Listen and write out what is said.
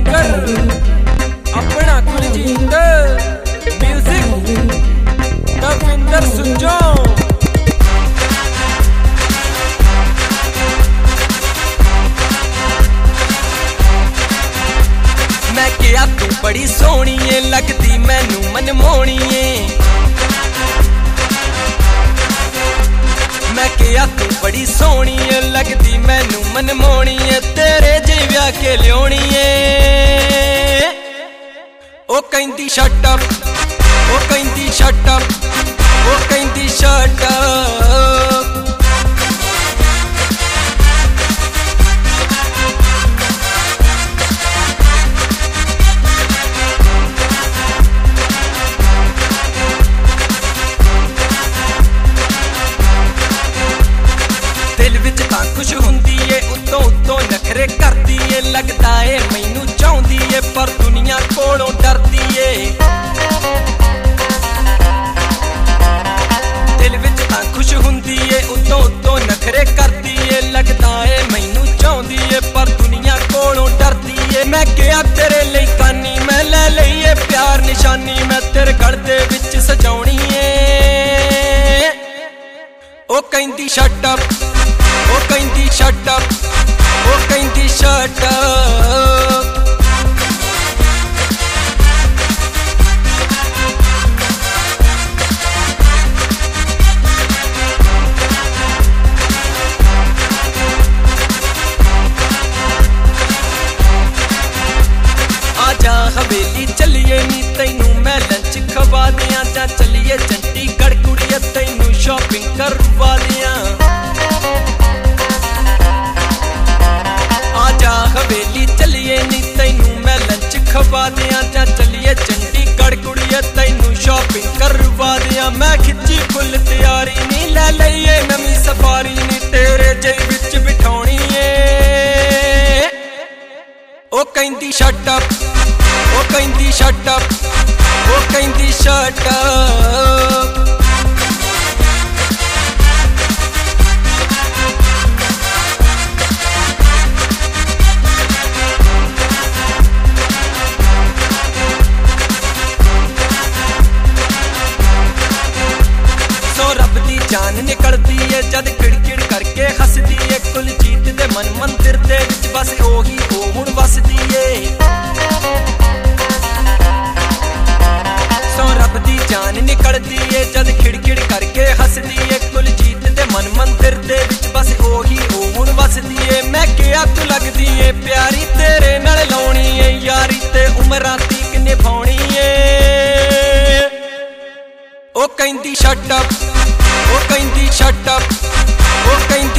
Singer अपना Kuljeet music Davinder सुंजो। मैं क्या तू बड़ी सोहनी है लगती मैनू मनमोहनी है। मैं क्या तू बड़ी सोहनी है लगती मैनू मनमोहनी है। तेरे जे ब्याह के लियोनी है। ओ कहंदी शट अप, ओ कहंदी शट अप, ओ कहंदी शट अप। दिल विच तां खुश हुंदी है उत्तों उत्तों नखरे करदी है। लगदा है मैनू चाहुंदी है पर दुनिया कोलों डरदी है। दिल विच तां खुश हुंदी है उत्तों उत्तों नखरे करदी है। लगदा है मैनू चाहुंदी है पर दुनिया कोलों डरदी है। मैं क्या तेरे लई कानी मैं ले लई है प्यार निशानी। मैं तेरे गल दे विच सजाउणी है। ओ कहंदी शट अप, ओ कहंदी शट अप, ओ कहंदी शट अप। आजा हवेली चलिए नी तैनू मैं लंच खवा दियां। जा चलिए चंडीगढ़ कुड़िए तैनू शॉपिंग करवा दियां। आजा हवेली चलिए नी तैनू मैं लंच खवा दियां। जा चलिए चंडीगढ़ कुड़िए तैनू शॉपिंग करवा दियां। मैं खिच्ची फुल तैयारी नी ले लईए नवी सफारी नी तेरे जे विच बिठाउणी है। ओ कहंदी शट अप, ओ कहंदी शट अप, ओ कहंदी शट अप। सो रब दी जान निकलदी है जद किड़किड़ करके हसदी है। कुलजीत दे मन मंदिर दे विच बस ओही ओ हुण वसदी है। सो रब दी जान निकलदी है जद खिड़खिड़ करके हसदी है। कुलजीत दे मन मंदिर दे विच बस ओही ओ हुण वसदी है। मैं क्या तू लगदी है प्यारी तेरे नाल लाउणी है यारी ते उमरां तीक निभाउणी है। ओ कहंदी शट अप, ओ कहंदी शट अप, ओ कहंदी